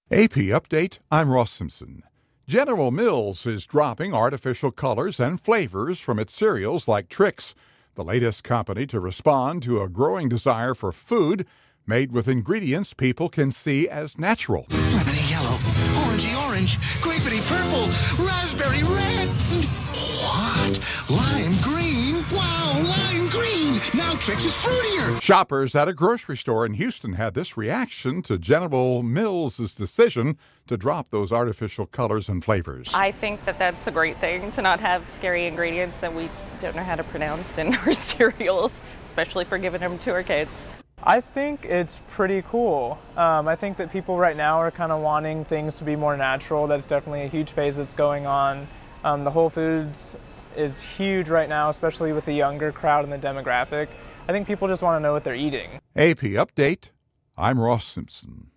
AP Update, I'm Ross Simpson. General Mills is dropping artificial colors and flavors from its cereals like Trix, the latest company to respond to a growing desire for food made with ingredients people can see as natural. Lemony yellow, orangey orange, grapey purple, raspberry red. What? Lime green? Wow, lime green! Now Trix is fruitier! Shoppers at a grocery store in Houston had this reaction to General Mills' decision to drop those artificial colors and flavors. I think that that's a great thing, to not have scary ingredients that we don't know how to pronounce in our cereals, especially for giving them to our kids. I think it's pretty cool. I think that people right now are kind of wanting things to be more natural. That's definitely a huge phase that's going on. The Whole Foods is huge right now, especially with the younger crowd and the demographic. I think people just want to know what they're eating. AP Update, I'm Ross Simpson.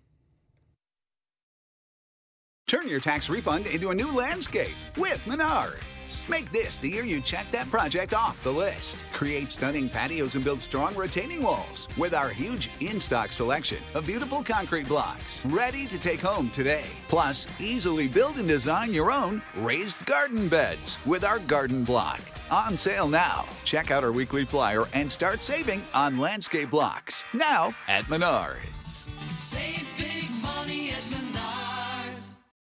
Turn your tax refund into a new landscape with Menards. Make this the year you check that project off the list. Create stunning patios and build strong retaining walls with our huge in-stock selection of beautiful concrete blocks ready to take home today. Plus, easily build and design your own raised garden beds with our garden block. On sale now. Check out our weekly flyer and start saving on landscape blocks now at Menards.